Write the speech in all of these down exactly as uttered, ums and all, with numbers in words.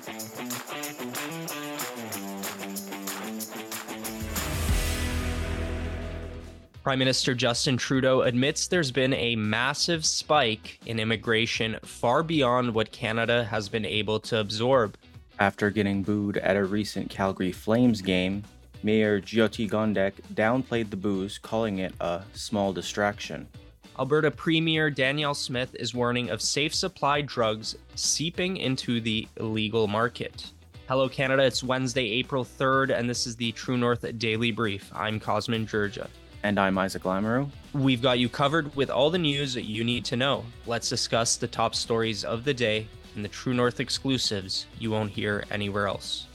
Prime Minister Justin Trudeau admits there's been a massive spike in immigration far beyond what Canada has been able to absorb. After getting booed at a recent Calgary Flames game, Mayor Jyoti Gondek downplayed the boos, calling it a small distraction. Alberta Premier Danielle Smith is warning of safe supply drugs seeping into the illegal market. Hello Canada, it's Wednesday, April third, and this is the True North Daily Brief. I'm Cosmin Georgia. And I'm Isaac Lamoureux. We've got you covered with all the news that you need to know. Let's discuss the top stories of the day and the True North exclusives you won't hear anywhere else.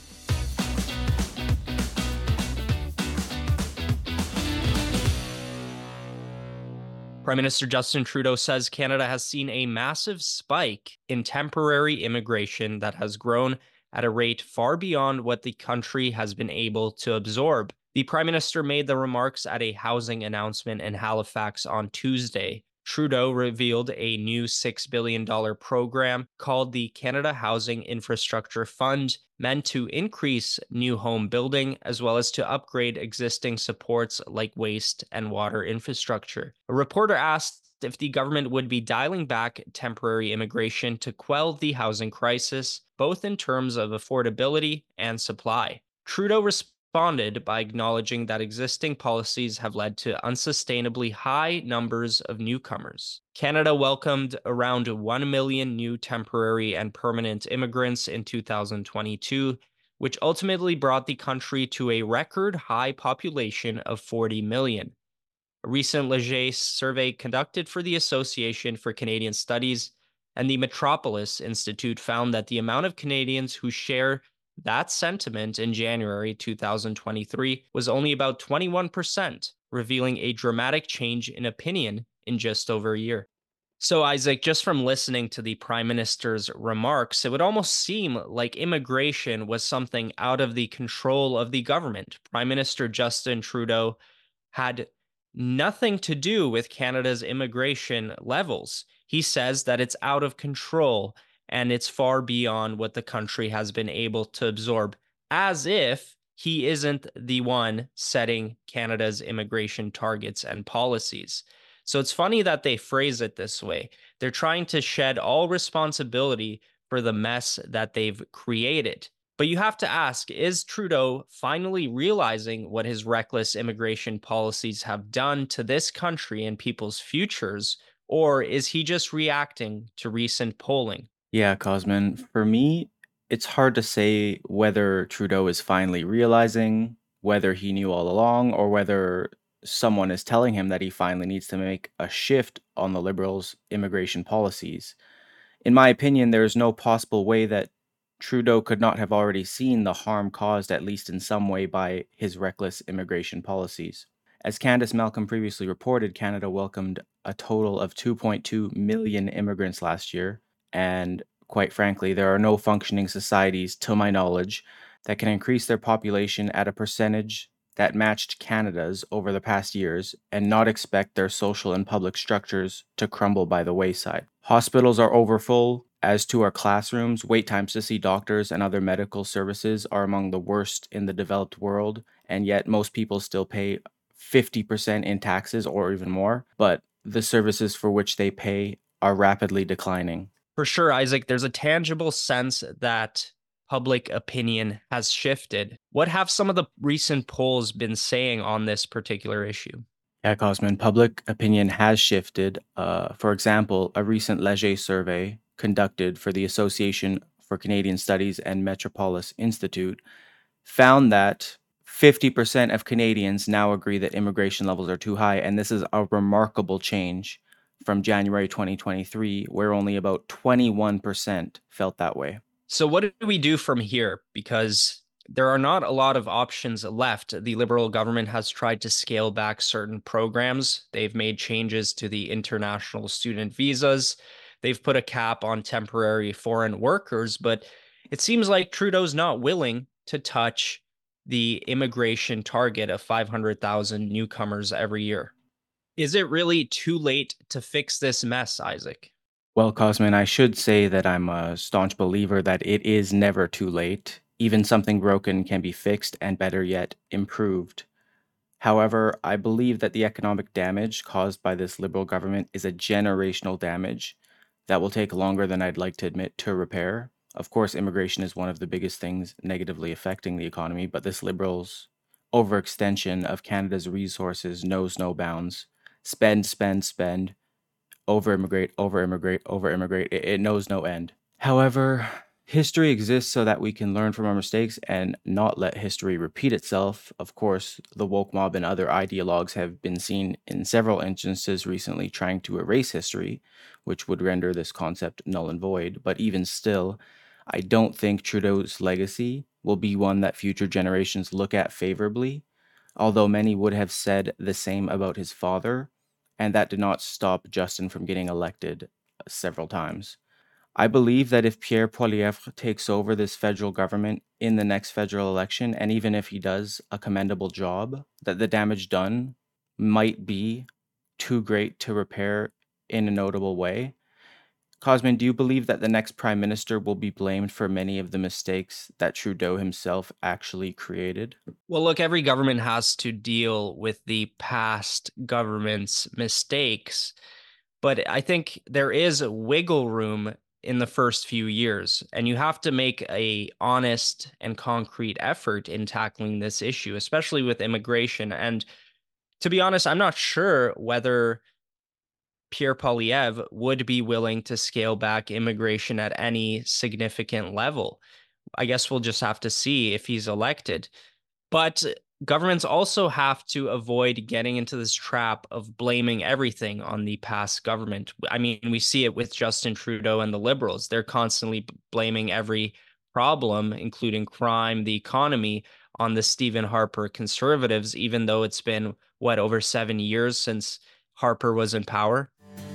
Prime Minister Justin Trudeau says Canada has seen a massive spike in temporary immigration that has grown at a rate far beyond what the country has been able to absorb. The Prime Minister made the remarks at a housing announcement in Halifax on Tuesday. Trudeau revealed a new six billion dollars program called the Canada Housing Infrastructure Fund, meant to increase new home building as well as to upgrade existing supports like waste and water infrastructure. A reporter asked if the government would be dialing back temporary immigration to quell the housing crisis, both in terms of affordability and supply. Trudeau responded responded by acknowledging that existing policies have led to unsustainably high numbers of newcomers. Canada welcomed around one million new temporary and permanent immigrants in two thousand twenty-two, which ultimately brought the country to a record high population of forty million. A recent Leger survey conducted for the Association for Canadian Studies and the Metropolis Institute found that the amount of Canadians who share that sentiment in January two thousand twenty-three was only about twenty-one percent, revealing a dramatic change in opinion in just over a year. So, Isaac, just from listening to the Prime Minister's remarks, it would almost seem like immigration was something out of the control of the government. Prime Minister Justin Trudeau had nothing to do with Canada's immigration levels. He says that it's out of control and it's far beyond what the country has been able to absorb, as if he isn't the one setting Canada's immigration targets and policies. So it's funny that they phrase it this way. They're trying to shed all responsibility for the mess that they've created. But you have to ask, is Trudeau finally realizing what his reckless immigration policies have done to this country and people's futures, or is he just reacting to recent polling? Yeah, Cosmin, for me, it's hard to say whether Trudeau is finally realizing, whether he knew all along, or whether someone is telling him that he finally needs to make a shift on the Liberals' immigration policies. In my opinion, there is no possible way that Trudeau could not have already seen the harm caused, at least in some way, by his reckless immigration policies. As Candace Malcolm previously reported, Canada welcomed a total of two point two million immigrants last year. And quite frankly, there are no functioning societies, to my knowledge, that can increase their population at a percentage that matched Canada's over the past years and not expect their social and public structures to crumble by the wayside. Hospitals are overfull, as to our classrooms. Wait times to see doctors and other medical services are among the worst in the developed world, and yet most people still pay fifty percent in taxes or even more, but the services for which they pay are rapidly declining. For sure, Isaac, there's a tangible sense that public opinion has shifted. What have some of the recent polls been saying on this particular issue? Yeah, Cosmin, public opinion has shifted. Uh, for example, a recent Leger survey conducted for the Association for Canadian Studies and Metropolis Institute found that fifty percent of Canadians now agree that immigration levels are too high, and this is a remarkable change from January twenty twenty-three, where only about twenty-one percent felt that way. So what do we do from here? Because there are not a lot of options left. The Liberal government has tried to scale back certain programs. They've made changes to the international student visas. They've put a cap on temporary foreign workers, but it seems like Trudeau's not willing to touch the immigration target of five hundred thousand newcomers every year. Is it really too late to fix this mess, Isaac? Well, Cosmin, I should say that I'm a staunch believer that it is never too late. Even something broken can be fixed and, better yet, improved. However, I believe that the economic damage caused by this Liberal government is a generational damage that will take longer than I'd like to admit to repair. Of course, immigration is one of the biggest things negatively affecting the economy, but this Liberals' overextension of Canada's resources knows no bounds. Spend, spend, spend, over immigrate, over immigrate, over immigrate. It, it knows no end. However, history exists so that we can learn from our mistakes and not let history repeat itself. Of course, the woke mob and other ideologues have been seen in several instances recently trying to erase history, which would render this concept null and void. But even still, I don't think Trudeau's legacy will be one that future generations look at favorably, although many would have said the same about his father, and that did not stop Justin from getting elected uh, several times. I believe that if Pierre Poilievre takes over this federal government in the next federal election, and even if he does a commendable job, that the damage done might be too great to repair in a notable way. Cosmin, do you believe that the next prime minister will be blamed for many of the mistakes that Trudeau himself actually created? Well, look, every government has to deal with the past government's mistakes, but I think there is a wiggle room in the first few years, and you have to make a honest and concrete effort in tackling this issue, especially with immigration. And to be honest, I'm not sure whether Pierre Poilievre would be willing to scale back immigration at any significant level. I guess we'll just have to see if he's elected. But governments also have to avoid getting into this trap of blaming everything on the past government. I mean, we see it with Justin Trudeau and the Liberals. They're constantly blaming every problem, including crime, the economy, on the Stephen Harper Conservatives, even though it's been, what, over seven years since Harper was in power.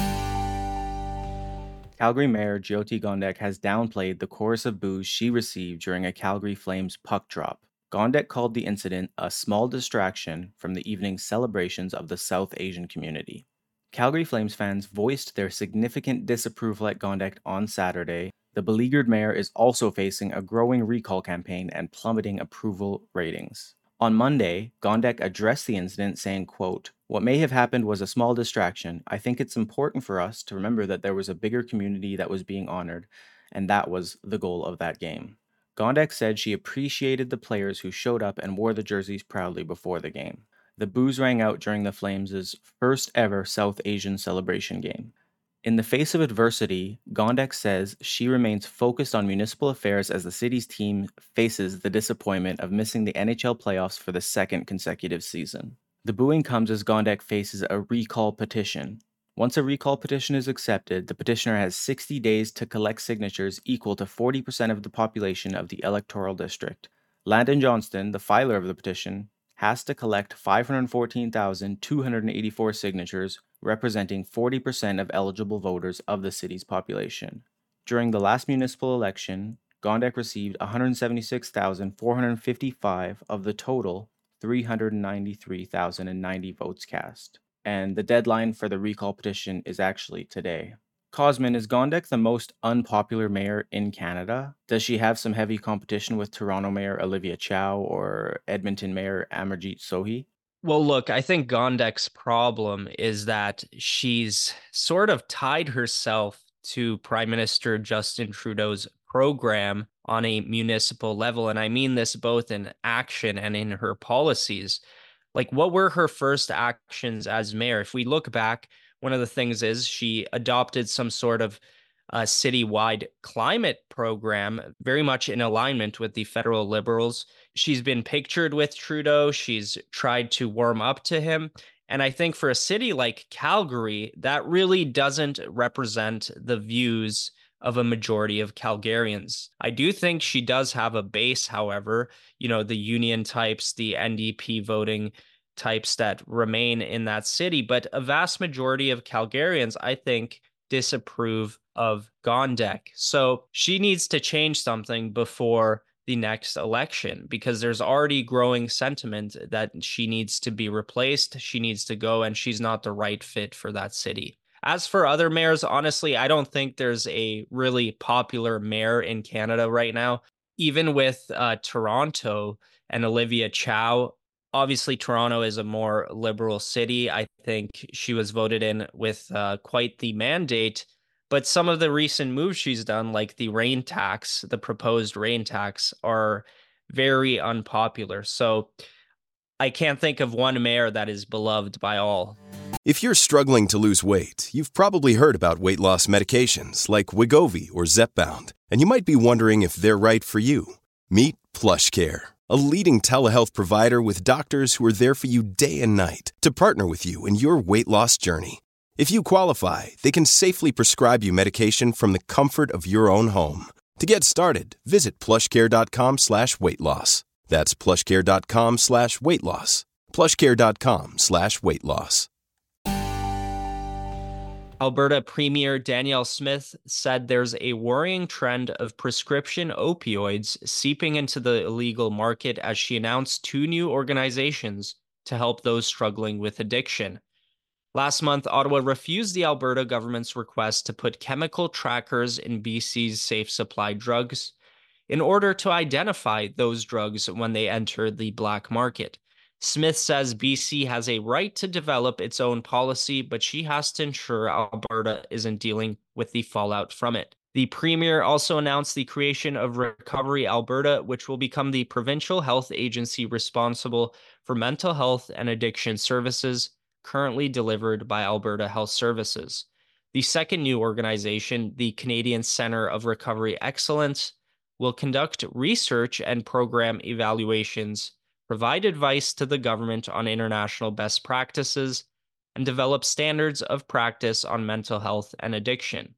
Calgary Mayor Jyoti Gondek has downplayed the chorus of boos she received during a Calgary Flames puck drop. Gondek called the incident a small distraction from the evening's celebrations of the South Asian community. Calgary Flames fans voiced their significant disapproval at Gondek on Saturday. The beleaguered mayor is also facing a growing recall campaign and plummeting approval ratings. On Monday, Gondek addressed the incident saying, quote, "What may have happened was a small distraction. I think it's important for us to remember that there was a bigger community that was being honored, and that was the goal of that game." Gondek said she appreciated the players who showed up and wore the jerseys proudly before the game. The boos rang out during the Flames' first ever South Asian celebration game. In the face of adversity, Gondek says she remains focused on municipal affairs as the city's team faces the disappointment of missing the N H L playoffs for the second consecutive season. The booing comes as Gondek faces a recall petition. Once a recall petition is accepted, the petitioner has sixty days to collect signatures equal to forty percent of the population of the electoral district. Landon Johnston, the filer of the petition, has to collect five hundred fourteen thousand two hundred eighty-four signatures, representing forty percent of eligible voters of the city's population. During the last municipal election, Gondek received one hundred seventy-six thousand four hundred fifty-five of the total three hundred ninety-three thousand ninety votes cast. And the deadline for the recall petition is actually today. Cosmin, is Gondek the most unpopular mayor in Canada? Does she have some heavy competition with Toronto Mayor Olivia Chow or Edmonton Mayor Amarjeet Sohi? Well, look, I think Gondek's problem is that she's sort of tied herself to Prime Minister Justin Trudeau's program on a municipal level. And I mean this both in action and in her policies. Like, what were her first actions as mayor? If we look back, one of the things is she adopted some sort of uh, citywide climate program, very much in alignment with the federal Liberals. She's been pictured with Trudeau. She's tried to warm up to him. And I think for a city like Calgary, that really doesn't represent the views of a majority of Calgarians. I do think she does have a base, however, you know, the union types, the N D P voting types that remain in that city. But a vast majority of Calgarians, I think, disapprove of Gondek. So she needs to change something before the next election because there's already growing sentiment that she needs to be replaced. She needs to go, and she's not the right fit for that city. As for other mayors, honestly, I don't think there's a really popular mayor in Canada right now. Even with uh, Toronto and Olivia Chow, obviously Toronto is a more liberal city. I think she was voted in with uh, quite the mandate. But some of the recent moves she's done, like the rain tax, the proposed rain tax, are very unpopular. So I can't think of one mayor that is beloved by all. If you're struggling to lose weight, you've probably heard about weight loss medications like Wegovy or Zepbound, and you might be wondering if they're right for you. Meet PlushCare, a leading telehealth provider with doctors who are there for you day and night to partner with you in your weight loss journey. If you qualify, they can safely prescribe you medication from the comfort of your own home. To get started, visit plushcare.com slash weight loss. That's plushcare.com slash weight loss. plushcare.com slash weight loss. Alberta Premier Danielle Smith said there's a worrying trend of prescription opioids seeping into the illegal market as she announced two new organizations to help those struggling with addiction. Last month, Ottawa refused the Alberta government's request to put chemical trackers in B C's safe supply drugs in order to identify those drugs when they enter the black market. Smith says B C has a right to develop its own policy, but she has to ensure Alberta isn't dealing with the fallout from it. The Premier also announced the creation of Recovery Alberta, which will become the provincial health agency responsible for mental health and addiction services currently delivered by Alberta Health Services. The second new organization, the Canadian Centre of Recovery Excellence, will conduct research and program evaluations, provide advice to the government on international best practices, and develop standards of practice on mental health and addiction.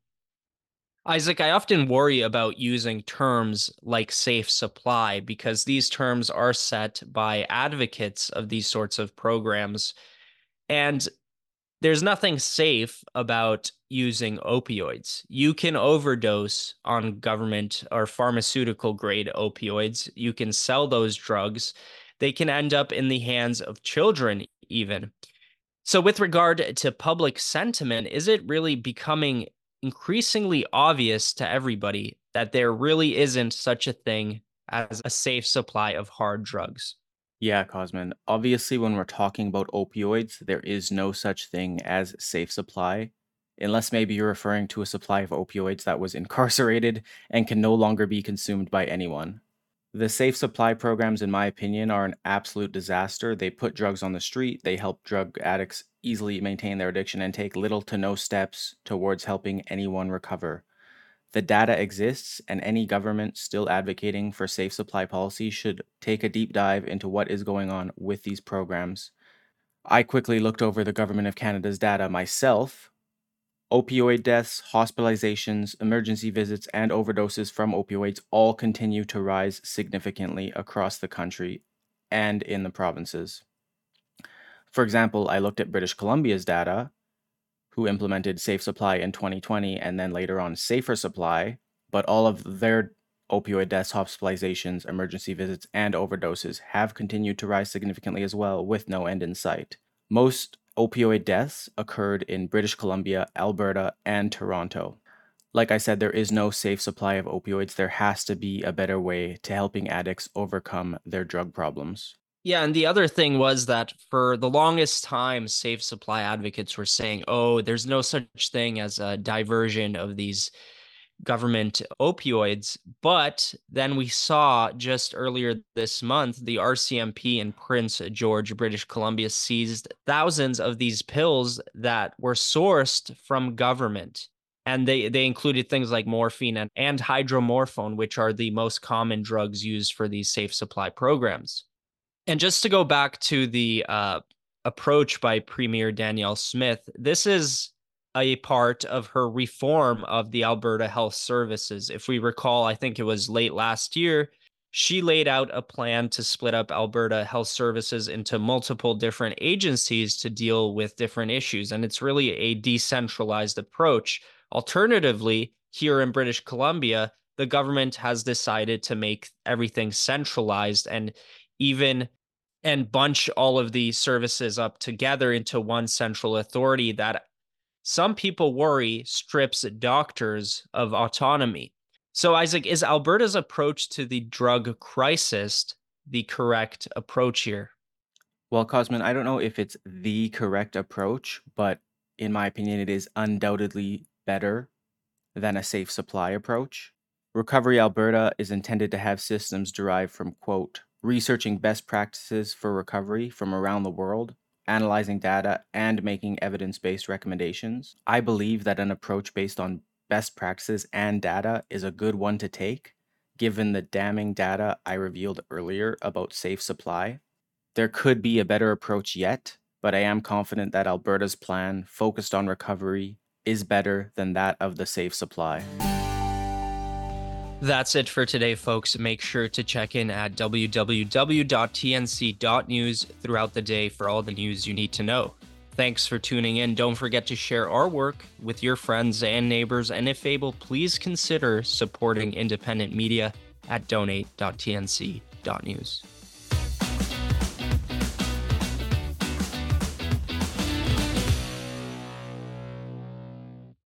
Isaac, I often worry about using terms like safe supply because these terms are set by advocates of these sorts of programs. And there's nothing safe about using opioids. You can overdose on government or pharmaceutical grade opioids. You can sell those drugs. They can end up in the hands of children, even. So, with regard to public sentiment, is it really becoming increasingly obvious to everybody that there really isn't such a thing as a safe supply of hard drugs? Yeah, Cosmin. Obviously, when we're talking about opioids, there is no such thing as safe supply, unless maybe you're referring to a supply of opioids that was incarcerated and can no longer be consumed by anyone. The safe supply programs, in my opinion, are an absolute disaster. They put drugs on the street, they help drug addicts easily maintain their addiction, and take little to no steps towards helping anyone recover. The data exists, and any government still advocating for safe supply policy should take a deep dive into what is going on with these programs. I quickly looked over the Government of Canada's data myself. Opioid deaths, hospitalizations, emergency visits, and overdoses from opioids all continue to rise significantly across the country and in the provinces. For example, I looked at British Columbia's data, who implemented Safe Supply in twenty twenty and then later on Safer Supply, but all of their opioid deaths, hospitalizations, emergency visits, and overdoses have continued to rise significantly as well, with no end in sight. Most opioid deaths occurred in British Columbia, Alberta, and Toronto. Like I said, there is no safe supply of opioids. There has to be a better way to helping addicts overcome their drug problems. Yeah, and the other thing was that for the longest time, safe supply advocates were saying, oh, there's no such thing as a diversion of these government opioids. But then we saw just earlier this month, the R C M P in Prince George, British Columbia, seized thousands of these pills that were sourced from government. And they, they included things like morphine and, and hydromorphone, which are the most common drugs used for these safe supply programs. And just to go back to the uh, approach by Premier Danielle Smith, this is a part of her reform of the Alberta Health Services. If we recall, I think it was late last year, she laid out a plan to split up Alberta Health Services into multiple different agencies to deal with different issues. And it's really a decentralized approach. Alternatively, here in British Columbia, the government has decided to make everything centralized and even and bunch all of the services up together into one central authority that Some people worry strips doctors of autonomy. So, Isaac, is Alberta's approach to the drug crisis the correct approach here? Well, Cosmin, I don't know if it's the correct approach, but in my opinion, it is undoubtedly better than a safe supply approach. Recovery Alberta is intended to have systems derived from, quote, researching best practices for recovery from around the world, analyzing data, and making evidence-based recommendations. I believe that an approach based on best practices and data is a good one to take, given the damning data I revealed earlier about safe supply. There could be a better approach yet, but I am confident that Alberta's plan, focused on recovery, is better than that of the safe supply. That's it for today, folks. Make sure to check in at w w w dot t n c dot news throughout the day for all the news you need to know. Thanks for tuning in. Don't forget to share our work with your friends and neighbors, and if able, please consider supporting independent media at donate dot t n c dot news.